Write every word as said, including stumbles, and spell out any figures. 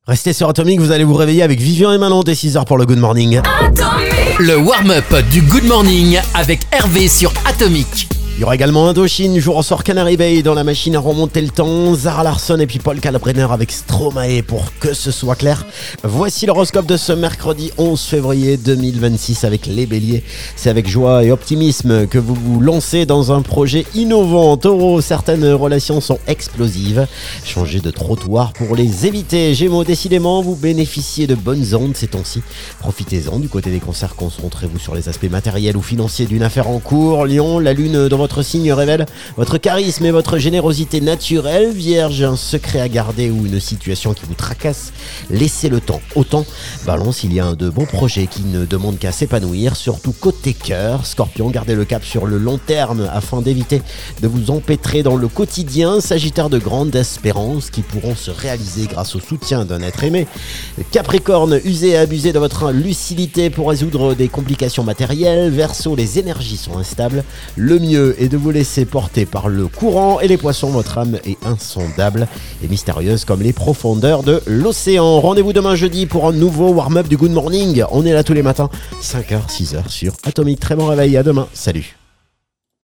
Restez sur Atomic, vous allez vous réveiller avec Vivian et Manon dès six heures pour le Good Morning. Le warm-up du Good Morning avec Hervé sur Atomic. Il y aura également Indochine, jour ressort Canary Bay dans la machine à remonter le temps, Zara Larsson et puis Paul Kalkbrenner avec Stromae pour que ce soit clair. Voici l'horoscope de ce mercredi onze février deux mille vingt-six avec les béliers. C'est avec joie et optimisme que vous vous lancez dans un projet innovant. Taureau, certaines relations sont explosives. Changez de trottoir pour les éviter. Gémeaux, décidément, vous bénéficiez de bonnes ondes ces temps-ci. Profitez-en. Du côté des cancers, concentrez-vous sur les aspects matériels ou financiers d'une affaire en cours. Lion, la lune dans votre signe révèle votre charisme et votre générosité naturelle. Vierge, un secret à garder ou une situation qui vous tracasse, laissez le temps. Autant, Balance, il y a de beaux projets qui ne demandent qu'à s'épanouir, surtout côté cœur. Scorpion, gardez le cap sur le long terme afin d'éviter de vous empêtrer dans le quotidien. Sagittaire, de grandes espérances qui pourront se réaliser grâce au soutien d'un être aimé. Capricorne, usez et abusez de votre lucidité pour résoudre des complications matérielles. Verseau, les énergies sont instables. Le mieux et de vous laisser porter par le courant. Et les poissons, votre âme est insondable et mystérieuse comme les profondeurs de l'océan. Rendez-vous demain jeudi pour un nouveau warm-up du Good Morning. On est là tous les matins, cinq heures, six heures sur Atomic. Très bon réveil, à demain, salut.